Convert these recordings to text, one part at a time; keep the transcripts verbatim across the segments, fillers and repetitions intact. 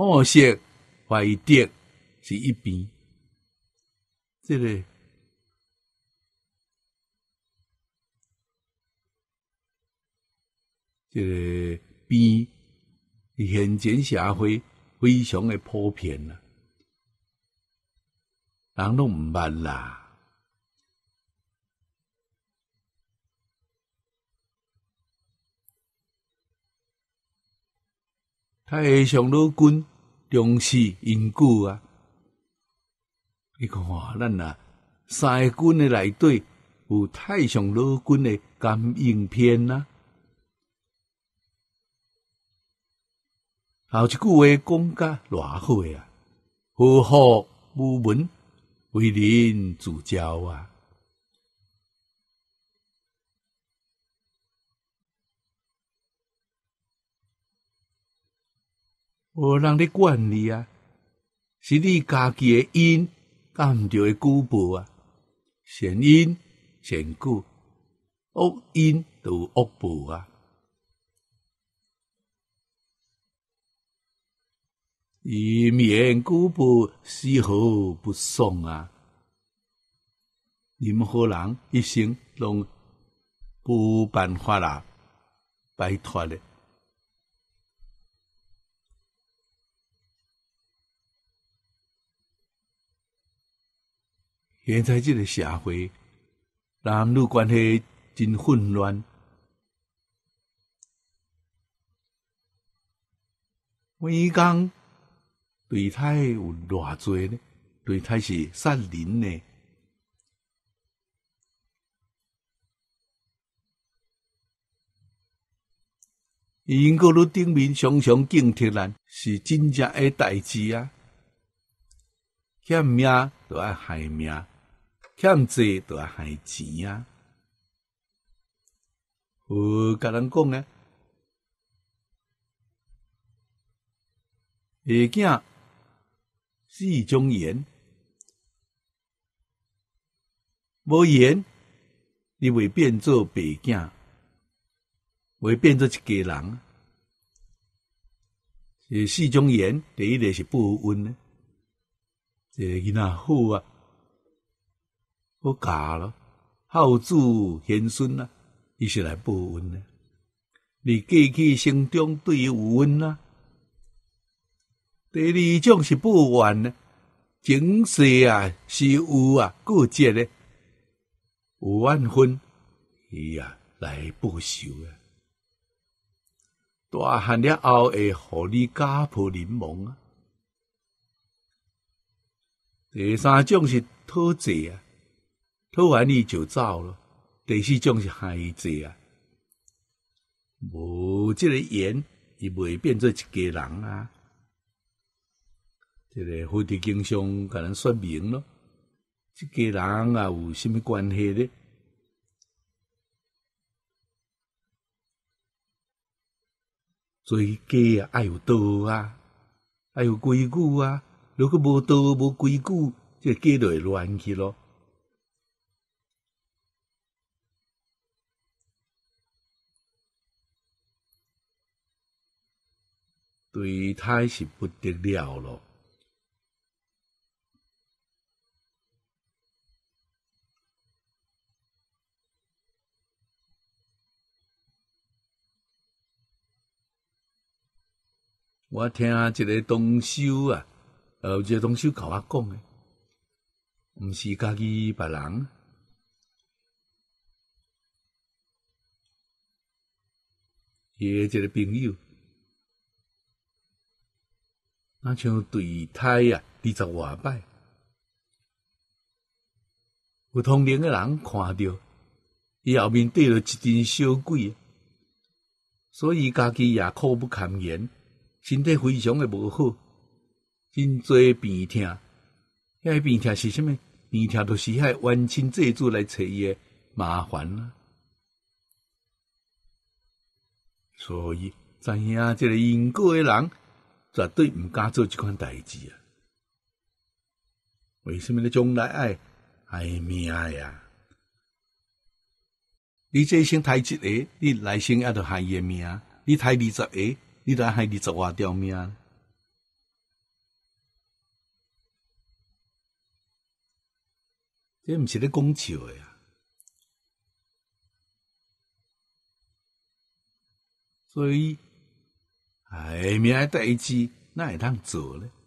恶色坏德是一边，这个这个边现今社会非常的普遍啦，人拢毋捌啦。太上老君重视因果啊！你看，咱啊三个君的内底有太上老君的感应篇啊。后一句话讲甲偌好啊！好好无闻，为人自招啊！无人咧管你啊，是你家己的因，甲毋着的果报啊。善因善果，恶因就有恶报啊。以免果报丝毫不爽啊！任何人一生拢无办法啦，摆脱咧。现在这个社会，男女关系真混乱。每工对待有偌济呢？对待是杀人呢？因果律顶面常常警惕咱，是真正的代志啊！欠命就要害命。欠债就要害钱啊！有甲人讲呢，下囝四种言，无言你会变做白囝，会变做一家人。这四种言，第一个是报恩呢，这囡仔好啊。好教咯，孝子贤孙啊，伊是来报恩呢。你过去生中对伊有恩啊。第二种是报怨呢，前世啊是有啊过节咧，有怨恨，伊啊来报仇啊。大汉了后会互你家破人亡啊。第三种是讨债啊。讨完你就走了。第四种是害罪啊，无这个缘，伊袂变做一家人啊。这个佛地经上甲咱说明咯，这家人啊有什么关系呢？做家啊，爱有道啊，爱有规矩啊。如果无道无规矩，这个家就会乱去咯。对待是不得了咯。我听一个同修啊，呃，一个同修甲我讲诶，毋是家己别人，伊诶一个朋友，那像对待啊，二十外摆，有同龄诶人看到，伊后面缀了一阵小鬼，所以家己也苦不堪言。身体非常的无好，真侪病痛。遐病痛是啥物？病痛就是遐冤亲债主来找伊的麻烦啊。所以知影这个因果的人，绝对毋敢做这款代志啊。为什么你将来爱害命呀？你这一生杀一个，你来生也着害伊的命；你杀二十个。你都害二十外条命， 这毋是咧讲笑诶啊！所以下面诶代志，哪会通做咧？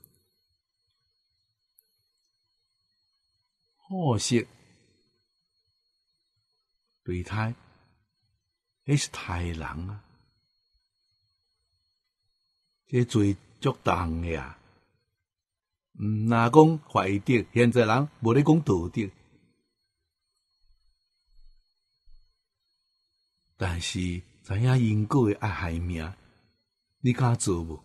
好色对待，迄是杀人啊！这罪足重诶啊！毋若讲坏德，现在人无咧讲道德，但是知影因果诶爱害命，你敢做无？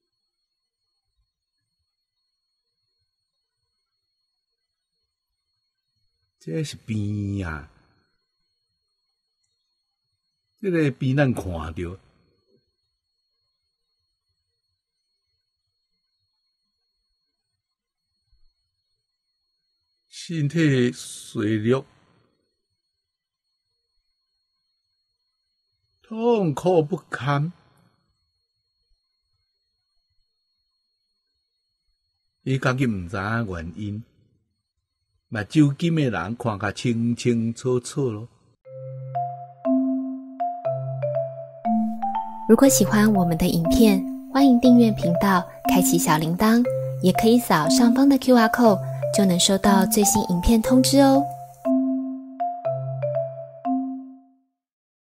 这是病啊！这个病咱看到，身体衰弱，痛苦不堪。伊家己毋知影原因，目睭金诶人看甲清清楚楚咯。 如果喜欢我们的影片，欢迎订阅频道，开启小铃铛，也可以扫上方的 Q R code，就能收到最新影片通知哦。